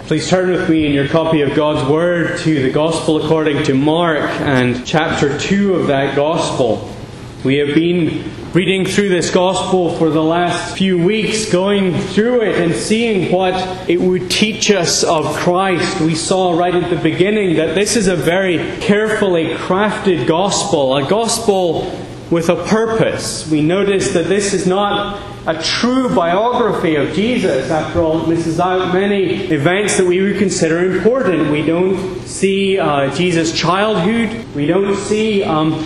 Please turn with me in your copy of God's Word to the Gospel according to Mark and chapter 2 of that Gospel. We have been reading through this Gospel for the last few weeks, going through it and seeing what it would teach us of Christ. We saw right at the beginning that this is a very carefully crafted Gospel, a Gospel with a purpose. We notice that this is not a true biography of Jesus. After all, it misses out many events that we would consider important. We don't see Jesus' childhood. We don't see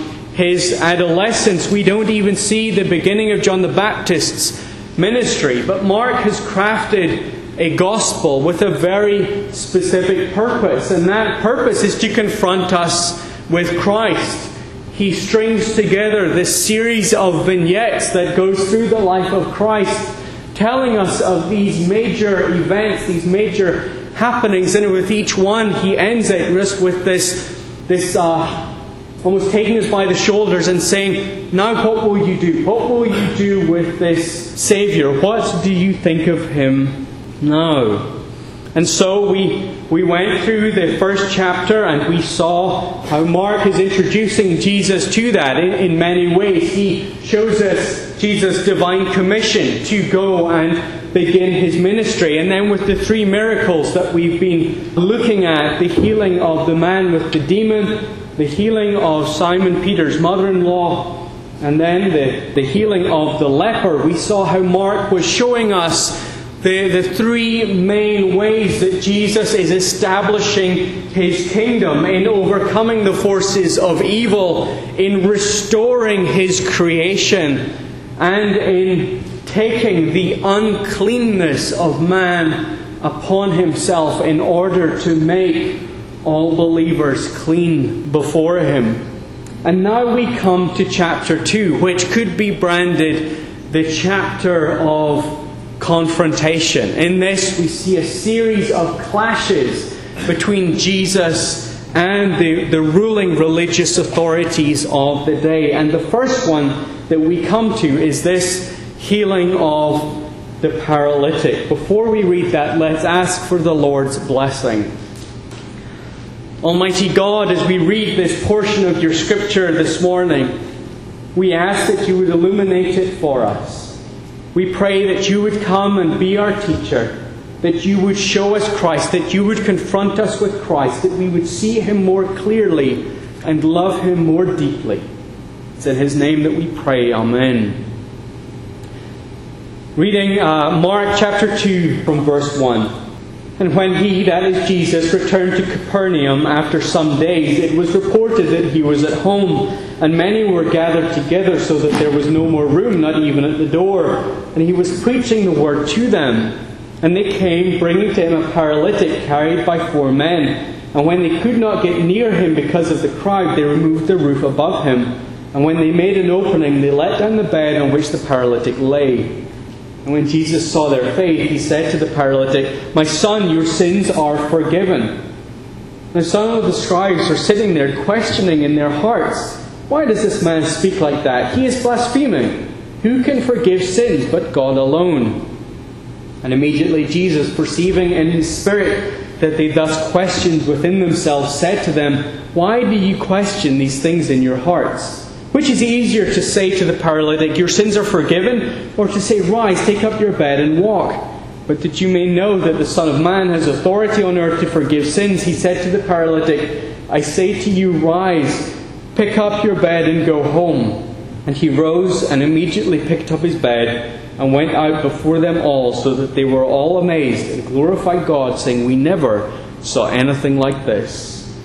his adolescence. We don't even see the beginning of John the Baptist's ministry. But Mark has crafted a gospel with a very specific purpose. And that purpose is to confront us with Christ. He strings together this series of vignettes that goes through the life of Christ, telling us of these major events, these major happenings. And with each one, he ends it just with this almost taking us by the shoulders and saying, now what will you do? What will you do with this Saviour? What do you think of Him now? And so we went through the first chapter and we saw how Mark is introducing Jesus to that in many ways. He shows us Jesus' divine commission to go and begin His ministry. And then with the three miracles that we've been looking at, the healing of the man with the demon, the healing of Simon Peter's mother-in-law, and then the healing of the leper, we saw how Mark was showing us the three main ways that Jesus is establishing His kingdom, in overcoming the forces of evil, in restoring His creation, and in taking the uncleanness of man upon Himself in order to make all believers clean before Him. And now we come to chapter 2, which could be branded the chapter of confrontation. In this we see a series of clashes between Jesus and the ruling religious authorities of the day. And the first one that we come to is this healing of the paralytic. Before we read that, let's ask for the Lord's blessing. Almighty God, as we read this portion of your Scripture this morning, we ask that you would illuminate it for us. We pray that you would come and be our teacher, that you would show us Christ, that you would confront us with Christ, that we would see Him more clearly and love Him more deeply. It's in His name that we pray. Amen. Reading Mark chapter 2 from verse 1. And when he, that is Jesus, returned to Capernaum after some days, it was reported that he was at home, and many were gathered together so that there was no more room, not even at the door. And he was preaching the word to them. And they came, bringing to him a paralytic carried by 4 men. And when they could not get near him because of the crowd, they removed the roof above him. And when they made an opening, they let down the bed on which the paralytic lay. And when Jesus saw their faith, He said to the paralytic, "My son, your sins are forgiven." Now some of the scribes were sitting there questioning in their hearts, "Why does this man speak like that? He is blaspheming. Who can forgive sins but God alone?" And immediately Jesus, perceiving in His spirit that they thus questioned within themselves, said to them, "Why do you question these things in your hearts? Which is easier to say to the paralytic, 'Your sins are forgiven,' or to say, 'Rise, take up your bed and walk'? But that you may know that the Son of Man has authority on earth to forgive sins," He said to the paralytic, "I say to you, rise, pick up your bed and go home." And he rose and immediately picked up his bed and went out before them all, so that they were all amazed and glorified God, saying, "We never saw anything like this."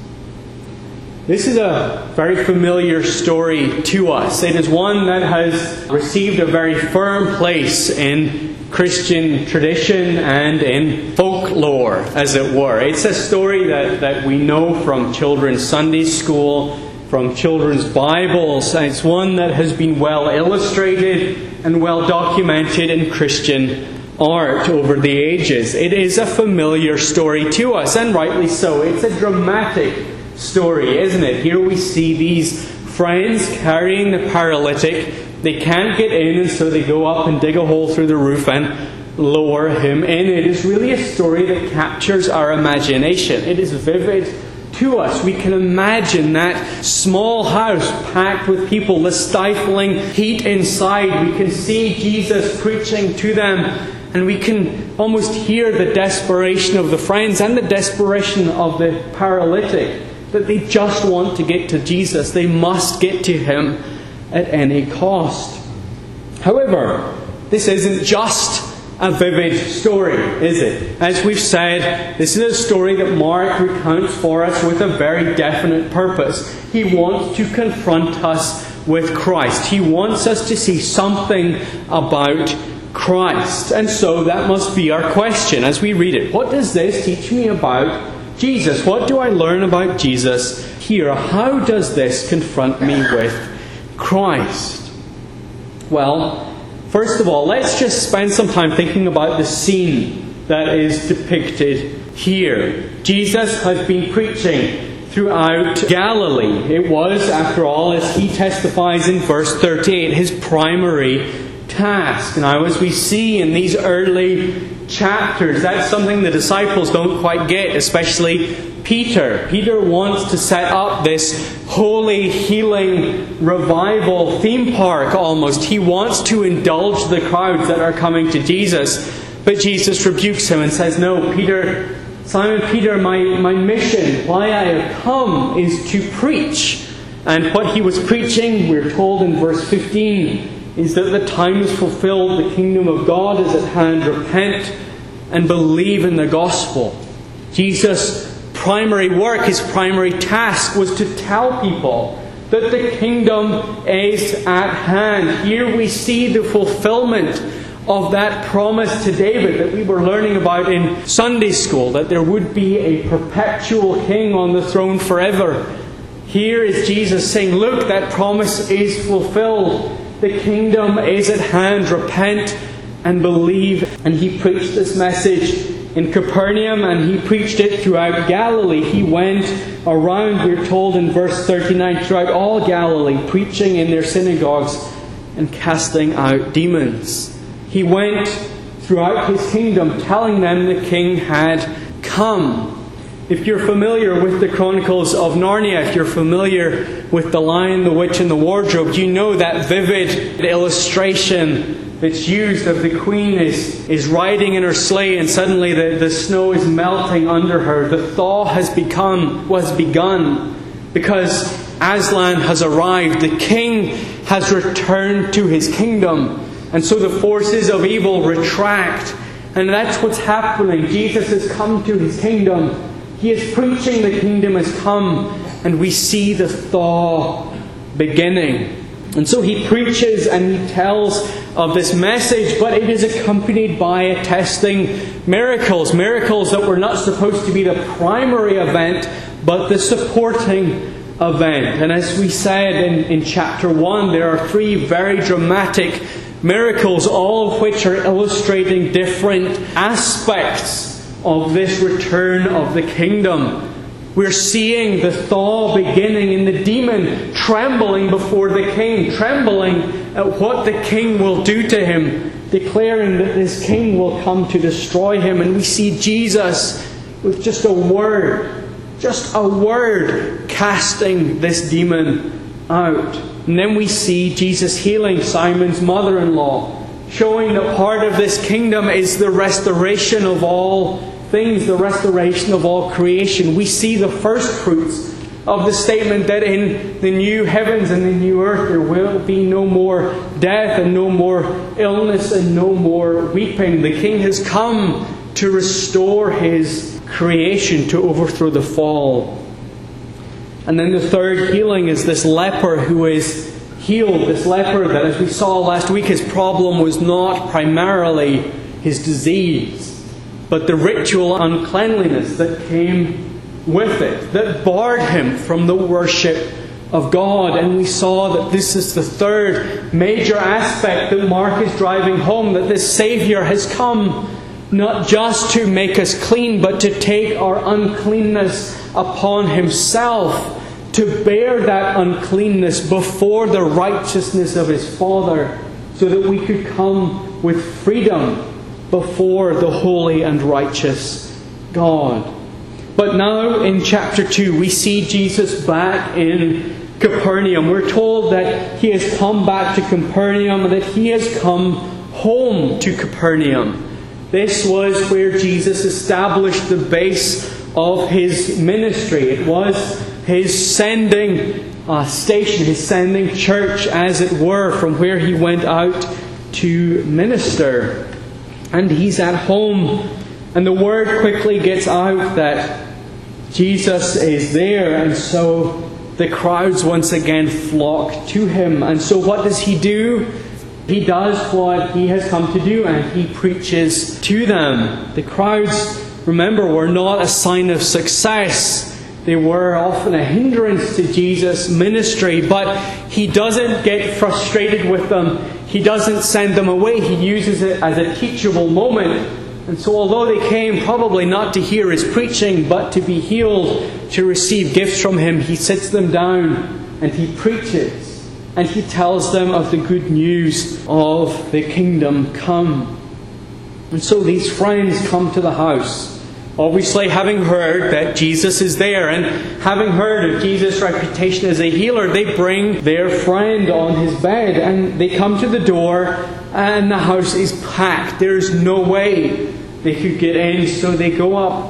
This is a very familiar story to us. It is one that has received a very firm place in Christian tradition and in folklore, as it were. It's a story that we know from children's Sunday school, from children's Bibles. And it's one that has been well illustrated and well documented in Christian art over the ages. It is a familiar story to us, and rightly so. It's a dramatic story, isn't it? Here we see these friends carrying the paralytic. They can't get in, and so they go up and dig a hole through the roof and lower him in. It is really a story that captures our imagination. It is vivid to us. We can imagine that small house packed with people, the stifling heat inside. We can see Jesus preaching to them, and we can almost hear the desperation of the friends and the desperation of the paralytic, that they just want to get to Jesus. They must get to him at any cost. However, this isn't just a vivid story, is it? As we've said, this is a story that Mark recounts for us with a very definite purpose. He wants to confront us with Christ. He wants us to see something about Christ. And so that must be our question as we read it. What does this teach me about Jesus? What do I learn about Jesus here? How does this confront me with Christ? Well, first of all, let's just spend some time thinking about the scene that is depicted here. Jesus has been preaching throughout Galilee. It was, after all, as he testifies in verse 38, his primary task. Now, as we see in these early chapters, that's something the disciples don't quite get, especially Peter. Peter wants to set up this holy, healing, revival theme park almost. He wants to indulge the crowds that are coming to Jesus. But Jesus rebukes him and says, no, Peter, Simon Peter, my mission, why I have come, is to preach. And what he was preaching, we're told in verse 15, is that the time is fulfilled, the kingdom of God is at hand, repent and believe in the gospel. Jesus' primary work, his primary task, was to tell people that the kingdom is at hand. Here we see the fulfillment of that promise to David that we were learning about in Sunday school, that there would be a perpetual king on the throne forever. Here is Jesus saying, look, that promise is fulfilled. The kingdom is at hand. Repent and believe. And he preached this message in Capernaum, and he preached it throughout Galilee. He went around, we're told in verse 39, throughout all Galilee, preaching in their synagogues and casting out demons. He went throughout his kingdom, telling them the king had come. If you're familiar with the Chronicles of Narnia, if you're familiar with The Lion, the Witch and the Wardrobe, you know that vivid illustration that's used of the queen is riding in her sleigh, and suddenly the snow is melting under her. The thaw was begun because Aslan has arrived. The king has returned to his kingdom. And so the forces of evil retract. And that's what's happening. Jesus has come to his kingdom. He is preaching the kingdom has come, and we see the thaw beginning. And so he preaches and he tells of this message, but it is accompanied by attesting miracles. Miracles that were not supposed to be the primary event, but the supporting event. And as we said in chapter 1, there are 3 very dramatic miracles, all of which are illustrating different aspects of this return of the kingdom. We're seeing the thaw beginning in the demon trembling before the king, trembling at what the king will do to him, declaring that this king will come to destroy him. And we see Jesus with just a word, casting this demon out. And then we see Jesus healing Simon's mother-in-law, showing that part of this kingdom is the restoration of all things, the restoration of all creation. We see the first fruits of the statement that in the new heavens and the new earth there will be no more death and no more illness and no more weeping. The King has come to restore his creation, to overthrow the fall. And then the third healing is this leper who is healed. This leper that, as we saw last week, his problem was not primarily his disease, but the ritual uncleanliness that came with it, that barred him from the worship of God. And we saw that this is the third major aspect that Mark is driving home, that this Saviour has come not just to make us clean, but to take our uncleanness upon himself, to bear that uncleanness before the righteousness of his Father, so that we could come with freedom before the holy and righteous God. But now in chapter 2 we see Jesus back in Capernaum. We're told that he has come back to Capernaum and that he has come home to Capernaum. This was where Jesus established the base of his ministry. It was his sending station, his sending church, as it were, from where he went out to minister. And he's at home, and the word quickly gets out that Jesus is there, and so the crowds once again flock to him. And so what does he do? He does what he has come to do, and he preaches to them. The crowds, remember, were not a sign of success. They were often a hindrance to Jesus' ministry, but he doesn't get frustrated with them. He doesn't send them away. He uses it as a teachable moment. And so although they came probably not to hear his preaching, but to be healed, to receive gifts from him, he sits them down and he preaches. And he tells them of the good news of the kingdom come. And so these friends come to the house, obviously having heard that Jesus is there, and having heard of Jesus' reputation as a healer, they bring their friend on his bed, and they come to the door, and the house is packed. There's no way they could get in, so they go up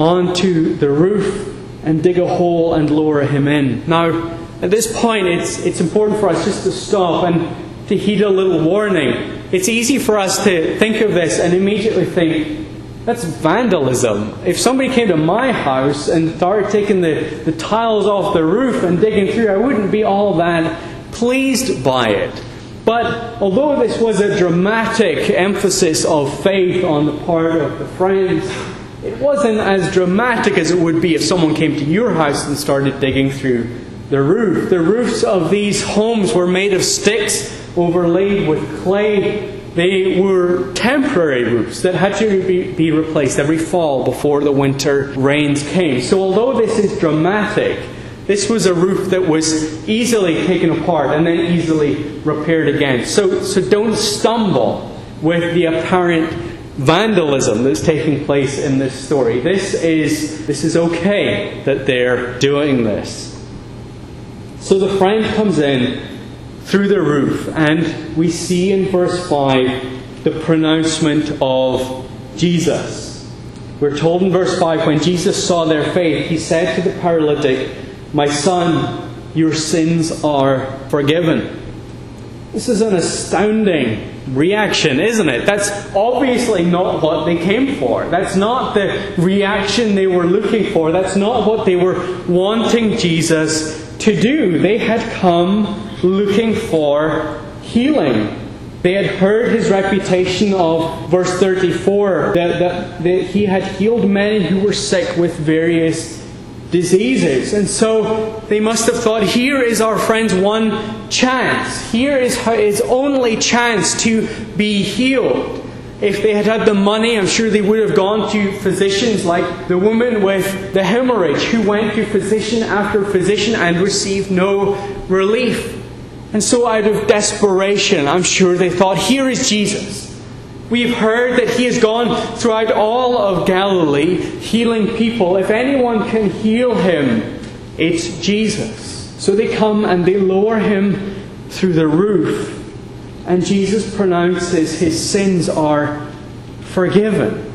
onto the roof and dig a hole and lower him in. Now, at this point, it's important for us just to stop and to heed a little warning. It's easy for us to think of this and immediately think, that's vandalism. If somebody came to my house and started taking the tiles off the roof and digging through, I wouldn't be all that pleased by it. But although this was a dramatic emphasis of faith on the part of the friends, it wasn't as dramatic as it would be if someone came to your house and started digging through the roof. The roofs of these homes were made of sticks overlaid with clay. They were temporary roofs that had to be replaced every fall before the winter rains came. So although this is dramatic, this was a roof that was easily taken apart and then easily repaired again. So don't stumble with the apparent vandalism that's taking place in this story. This is okay that they're doing this. So the friend comes in through the roof, and we see in verse 5 the pronouncement of Jesus. We're told in verse 5, when Jesus saw their faith, he said to the paralytic, "My son, your sins are forgiven." This is an astounding reaction, isn't it? That's obviously not what they came for. That's not the reaction they were looking for. That's not what they were wanting Jesus to do. They had come looking for healing. They had heard his reputation of verse 34, that he had healed many who were sick with various diseases. And so they must have thought, here is our friend's one chance. Here is his only chance to be healed. If they had had the money, I'm sure they would have gone to physicians like the woman with the hemorrhage, who went to physician after physician and received no relief. And so out of desperation, I'm sure they thought, here is Jesus. We've heard that he has gone throughout all of Galilee healing people. If anyone can heal him, it's Jesus. So they come and they lower him through the roof. And Jesus pronounces his sins are forgiven.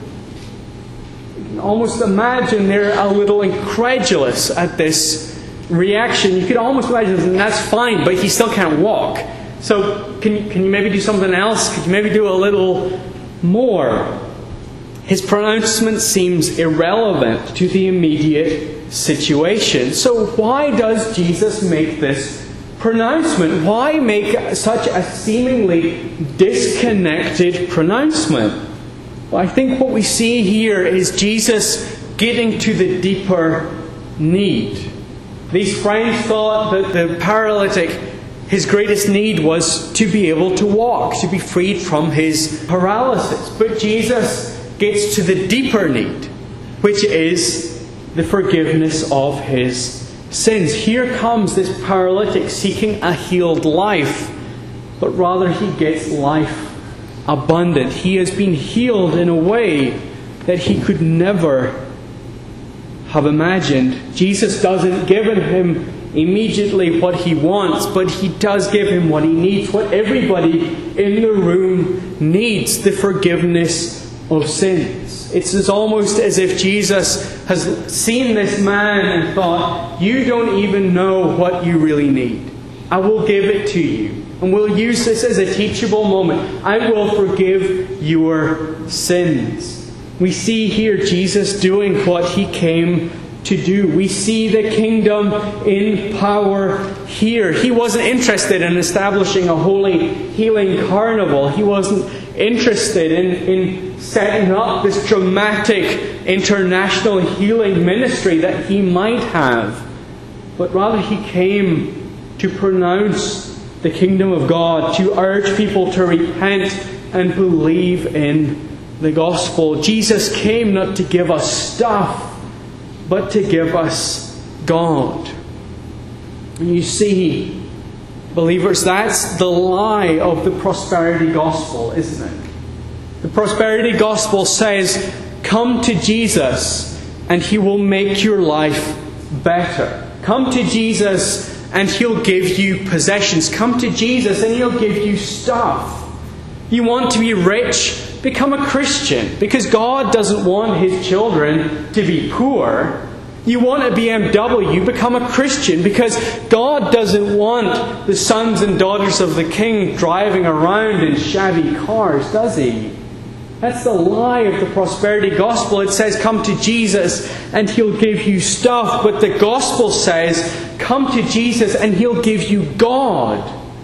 You can almost imagine they're a little incredulous at this reaction. You could almost imagine that's fine, but he still can't walk. So can you maybe do something else? Could you maybe do a little more? His pronouncement seems irrelevant to the immediate situation. So why does Jesus make this pronouncement? Why make such a seemingly disconnected pronouncement? Well, I think what we see here is Jesus getting to the deeper need. These friends thought that the paralytic, his greatest need was to be able to walk, to be freed from his paralysis. But Jesus gets to the deeper need, which is the forgiveness of his sins. Here comes this paralytic seeking a healed life, but rather he gets life abundant. He has been healed in a way that he could never have imagined. Jesus doesn't give him immediately what he wants, but he does give him what he needs, what everybody in the room needs: the forgiveness of sins. It's almost as if Jesus has seen this man and thought, you don't even know what you really need. I will give it to you. And we'll use this as a teachable moment. I will forgive your sins. We see here Jesus doing what he came to do. We see the kingdom in power here. He wasn't interested in establishing a holy healing carnival. He wasn't interested in setting up this dramatic international healing ministry that he might have. But rather he came to pronounce the kingdom of God, to urge people to repent and believe in the gospel. Jesus came not to give us stuff, but to give us God. And you see, believers, that's the lie of the prosperity gospel, isn't it? The prosperity gospel says, come to Jesus and he will make your life better. Come to Jesus and he'll give you possessions. Come to Jesus and he'll give you stuff. You want to be rich? Become a Christian. Because God doesn't want his children to be poor. You want a BMW? Become a Christian. Because God doesn't want the sons and daughters of the King driving around in shabby cars, does he? That's the lie of the prosperity gospel. It says, come to Jesus and he'll give you stuff. But the gospel says, come to Jesus and he'll give you God.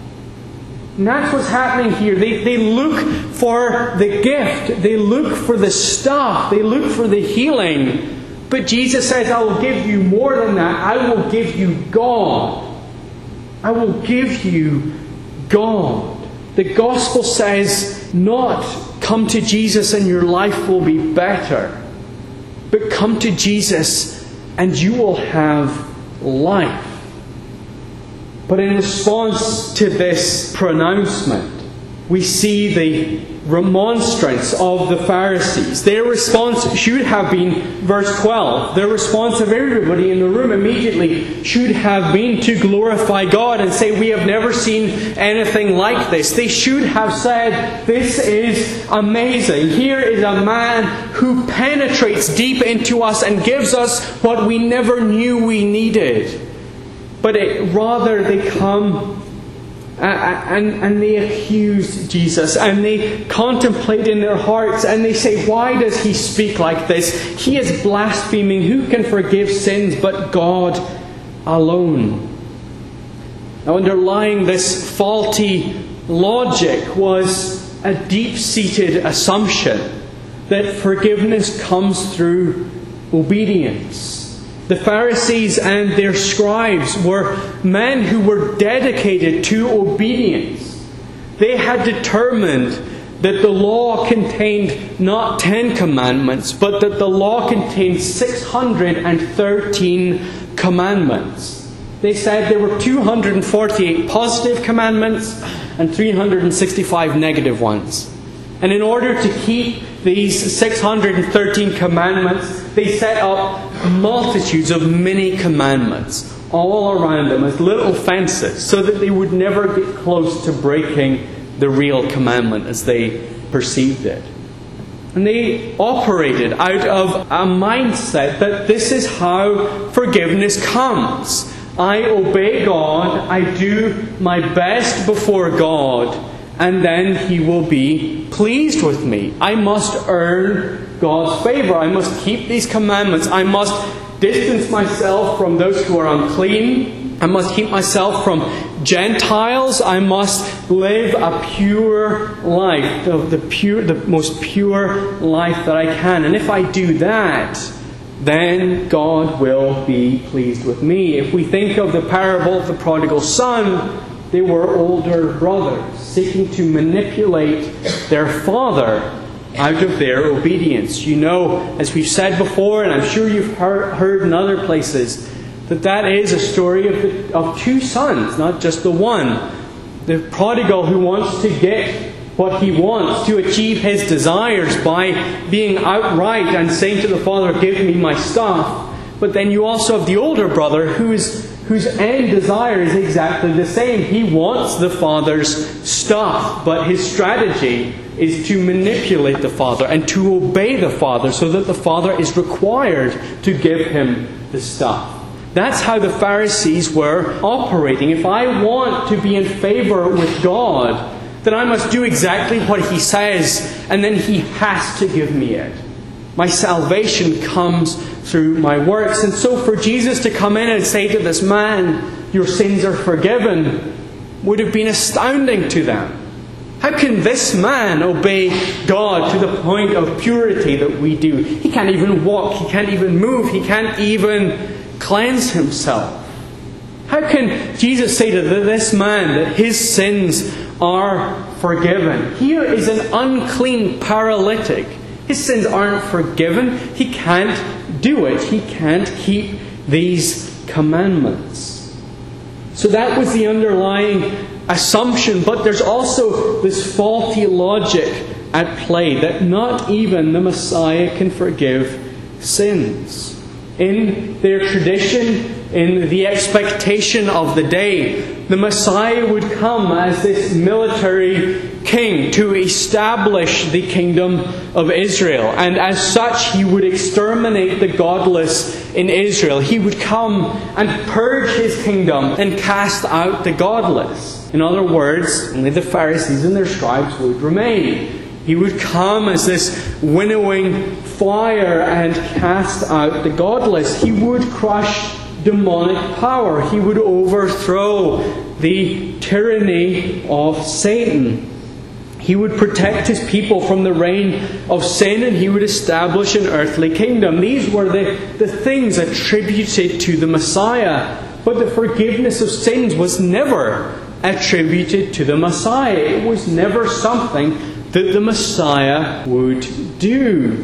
And that's what's happening here. They look for the gift. They look for the stuff. They look for the healing. But Jesus says, I will give you more than that. I will give you God. I will give you God. The gospel says not come to Jesus and your life will be better, but come to Jesus and you will have life. But in response to this pronouncement, we see the remonstrance of the Pharisees. Their response should have been, verse 12, their response of everybody in the room immediately should have been to glorify God and say, we have never seen anything like this. They should have said, this is amazing. Here is a man who penetrates deep into us and gives us what we never knew we needed. But rather they come and they accuse Jesus and they contemplate in their hearts and they say, why does he speak like this? He is blaspheming. Who can forgive sins but God alone? Now, underlying this faulty logic was a deep-seated assumption that forgiveness comes through obedience. The Pharisees and their scribes were men who were dedicated to obedience. They had determined that the law contained not 10 commandments, but that the law contained 613 commandments. They said there were 248 positive commandments and 365 negative ones. And in order to keep these 613 commandments, they set up multitudes of mini commandments all around them as little fences so that they would never get close to breaking the real commandment as they perceived it. And they operated out of a mindset that this is how forgiveness comes. I obey God, I do my best before God, and then he will be pleased with me. I must earn God's favor. I must keep these commandments. I must distance myself from those who are unclean. I must keep myself from Gentiles. I must live a pure life, the most pure life that I can. And if I do that, then God will be pleased with me. If we think of the parable of the prodigal son, they were older brothers seeking to manipulate their father out of their obedience. You know, as we've said before, and I'm sure you've heard in other places, that is a story of two sons, not just the one. The prodigal who wants to get what he wants, to achieve his desires by being outright and saying to the father, "Give me my stuff." But then you also have the older brother whose end desire is exactly the same. He wants the father's stuff, but his strategy is to manipulate the father and to obey the father so that the father is required to give him the stuff. That's how the Pharisees were operating. If I want to be in favor with God, then I must do exactly what He says, and then He has to give me it. My salvation comes through my works. And so for Jesus to come in and say to this man, "Your sins are forgiven," would have been astounding to them. How can this man obey God to the point of purity that we do? He can't even walk, he can't even move, he can't even cleanse himself. How can Jesus say to this man that his sins are forgiven? Here is an unclean paralytic. His sins aren't forgiven. He can't do it. He can't keep these commandments. So that was the underlying assumption. But there's also this faulty logic at play, that not even the Messiah can forgive sins. In their tradition, in the expectation of the day, the Messiah would come as this military king to establish the kingdom of Israel. And as such, He would exterminate the godless in Israel. He would come and purge His kingdom and cast out the godless. In other words, only the Pharisees and their scribes would remain. He would come as this winnowing fire and cast out the godless. He would crush demonic power. He would overthrow the tyranny of Satan. He would protect His people from the reign of sin, and He would establish an earthly kingdom. These were the things attributed to the Messiah. But the forgiveness of sins was never attributed to the Messiah. It was never something that the Messiah would do.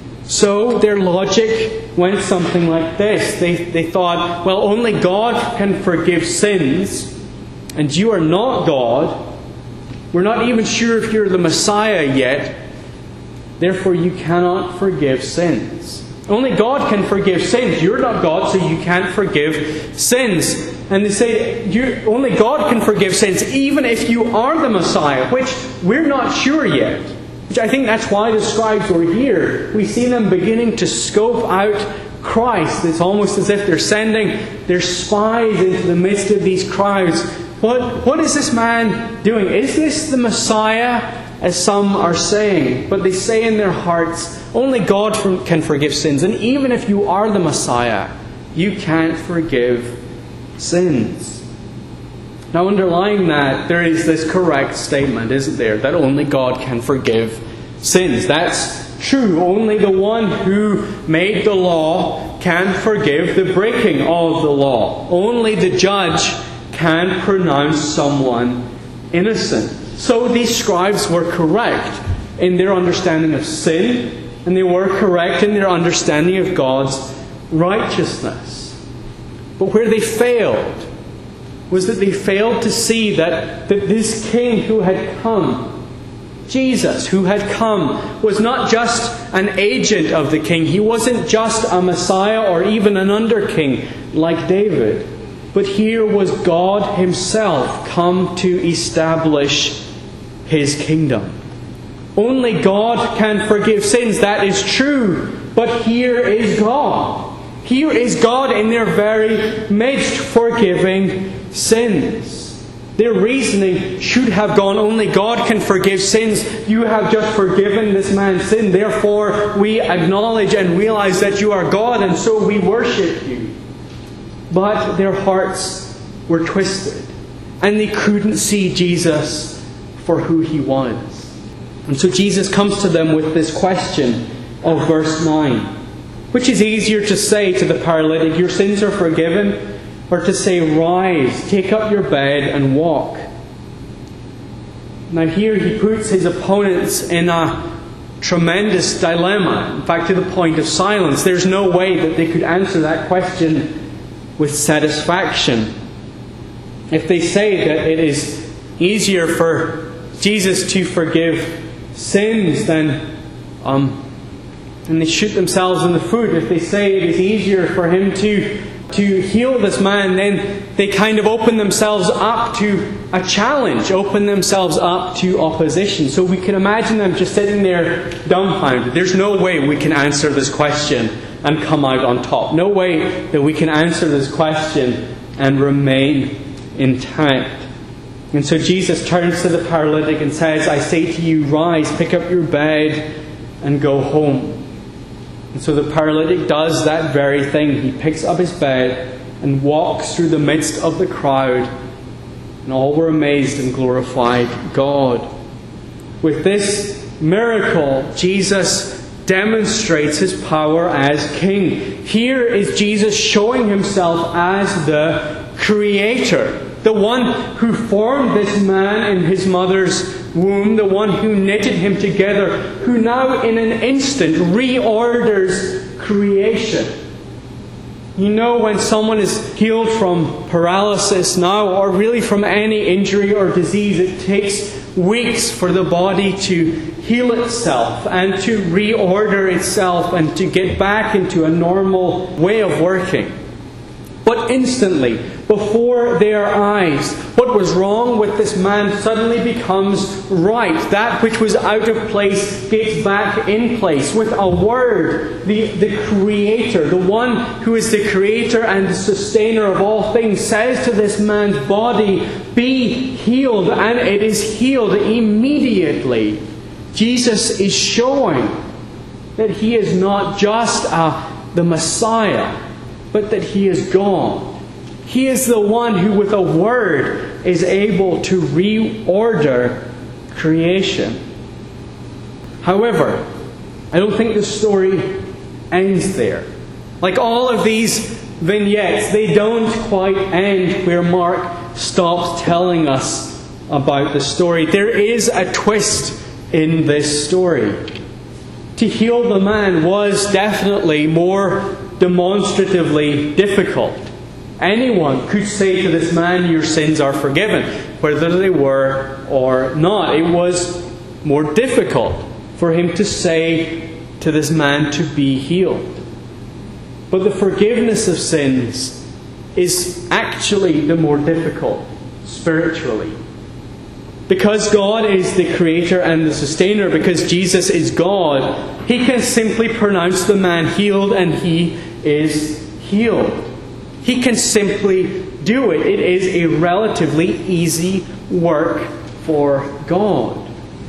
So their logic went something like this. They thought, well, only God can forgive sins, and you are not God. We're not even sure if you're the Messiah yet. Therefore, you cannot forgive sins. Only God can forgive sins. You're not God, so you can't forgive sins. And they say, only God can forgive sins, even if you are the Messiah, which we're not sure yet. Which I think that's why the scribes were here. We see them beginning to scope out Christ. It's almost as if they're sending their spies into the midst of these crowds. What is this man doing? Is this the Messiah, as some are saying? But they say in their hearts, only God can forgive sins. And even if you are the Messiah, you can't forgive sins. Now, underlying that, there is this correct statement, isn't there? That only God can forgive sins. That's true. Only the one who made the law can forgive the breaking of the law. Only the judge can pronounce someone innocent. So these scribes were correct in their understanding of sin, and they were correct in their understanding of God's righteousness. But where they failed was that they failed to see that this King who had come, Jesus, who had come, was not just an agent of the King. He wasn't just a Messiah or even an under-king like David. But here was God Himself come to establish His kingdom. Only God can forgive sins, that is true. But here is God. Here is God in their very midst, forgiving sins. Their reasoning should have gone, only God can forgive sins. You have just forgiven this man's sin. Therefore, we acknowledge and realize that you are God, and so we worship you. But their hearts were twisted, and they couldn't see Jesus for who He was. And so Jesus comes to them with this question of verse 9. Which is easier to say to the paralytic, your sins are forgiven, or to say, rise, take up your bed and walk? Now here He puts His opponents in a tremendous dilemma. In fact, to the point of silence. There's no way that they could answer that question with satisfaction. If they say that it is easier for Jesus to forgive sins, then and they shoot themselves in the foot. If they say it is easier for him to heal this man, then they kind of open themselves up to a challenge, open themselves up to opposition. So we can imagine them just sitting there dumbfounded. There's no way we can answer this question and come out on top. No way that we can answer this question and remain intact. And so Jesus turns to the paralytic and says, I say to you, rise, pick up your bed and go home. And so the paralytic does that very thing. He picks up his bed and walks through the midst of the crowd. And all were amazed and glorified God. With this miracle, Jesus demonstrates his power as king. Here is Jesus showing himself as the Creator, the one who formed this man in his mother's womb, the one who knitted him together, who now in an instant reorders creation. You know, when someone is healed from paralysis now, or really from any injury or disease, it takes weeks for the body to heal itself and to reorder itself and to get back into a normal way of working. But instantly, before their eyes, what was wrong with this man suddenly becomes right. That which was out of place gets back in place. With a word, the Creator, the one who is the Creator and the Sustainer of all things, says to this man's body, be healed, and it is healed immediately. Jesus is showing that He is not just the Messiah, but that He is God. He is the one who, with a word, is able to reorder creation. However, I don't think the story ends there. Like all of these vignettes, they don't quite end where Mark stops telling us about the story. There is a twist in this story. To heal the man was definitely more demonstratively difficult. Anyone could say to this man, your sins are forgiven, whether they were or not. It was more difficult for him to say to this man to be healed. But the forgiveness of sins is actually the more difficult spiritually. Because God is the Creator and the Sustainer, because Jesus is God, He can simply pronounce the man healed and he is healed. He can simply do it. It is a relatively easy work for God.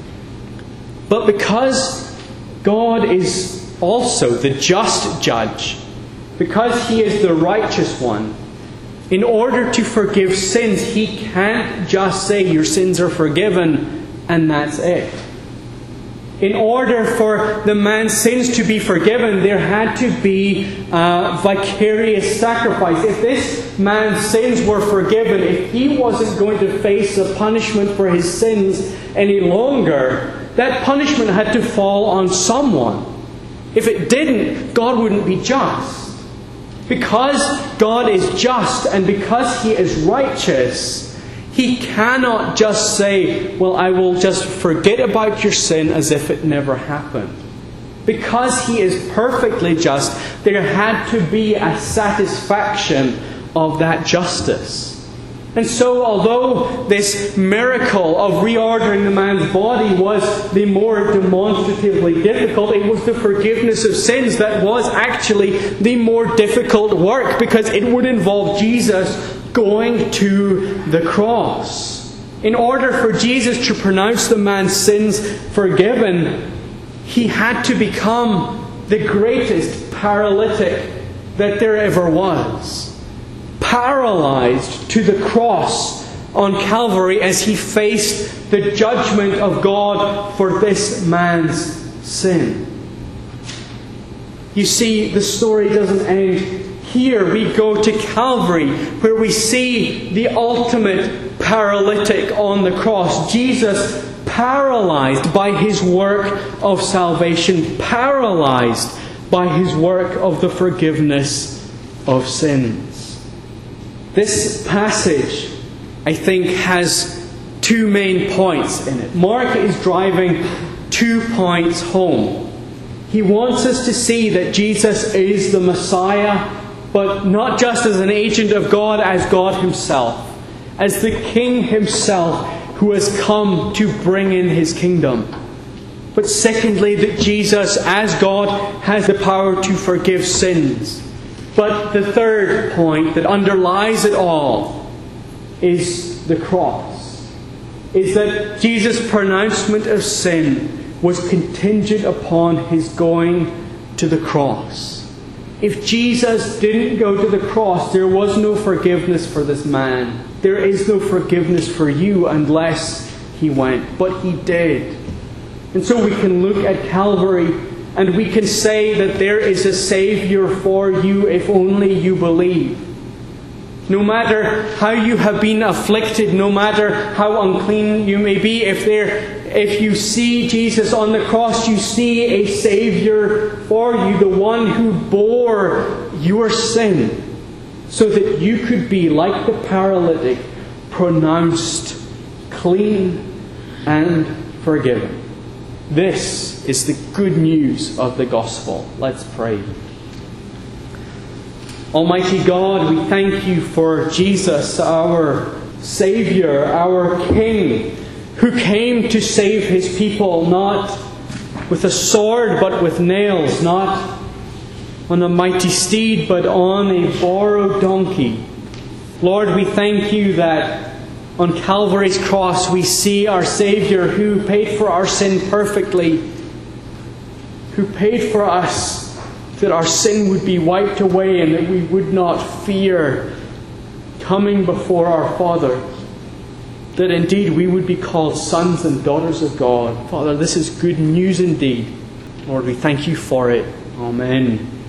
But because God is also the just judge, because He is the righteous one, in order to forgive sins, He can't just say your sins are forgiven and that's it. In order for the man's sins to be forgiven, there had to be vicarious sacrifice. If this man's sins were forgiven, if he wasn't going to face the punishment for his sins any longer, that punishment had to fall on someone. If it didn't, God wouldn't be just. Because God is just and because He is righteous, He cannot just say, well, I will just forget about your sin as if it never happened. Because He is perfectly just, there had to be a satisfaction of that justice. And so, although this miracle of reordering the man's body was the more demonstratively difficult, it was the forgiveness of sins that was actually the more difficult work, because it would involve Jesus going to the cross. In order for Jesus to pronounce the man's sins forgiven, He had to become the greatest paralytic that there ever was. Paralyzed to the cross on Calvary as He faced the judgment of God for this man's sin. You see, the story doesn't end here. We go to Calvary, where we see the ultimate paralytic on the cross. Jesus paralyzed by His work of salvation, paralyzed by His work of the forgiveness of sins. This passage, I think, has two main points in it. Mark is driving 2 points home. He wants us to see that Jesus is the Messiah, but not just as an agent of God, as God Himself, as the King Himself who has come to bring in His kingdom. But secondly, that Jesus, as God, has the power to forgive sins. But the third point that underlies it all is the cross. Is that Jesus' pronouncement of sin was contingent upon His going to the cross. If Jesus didn't go to the cross, there was no forgiveness for this man. There is no forgiveness for you unless He went. But He did. And so we can look at Calvary and we can say that there is a Saviour for you if only you believe. No matter how you have been afflicted, no matter how unclean you may be, if you see Jesus on the cross, you see a Saviour for you, the one who bore your sin, so that you could be, like the paralytic, pronounced clean and forgiven. This is the good news of the gospel. Let's pray. Almighty God, we thank You for Jesus, our Saviour, our King, who came to save His people, not with a sword but with nails, not on a mighty steed but on a borrowed donkey. Lord, we thank You that on Calvary's cross we see our Saviour who paid for our sin perfectly, who paid for us that our sin would be wiped away and that we would not fear coming before our Father, that indeed we would be called sons and daughters of God. Father, this is good news indeed. Lord, we thank You for it. Amen.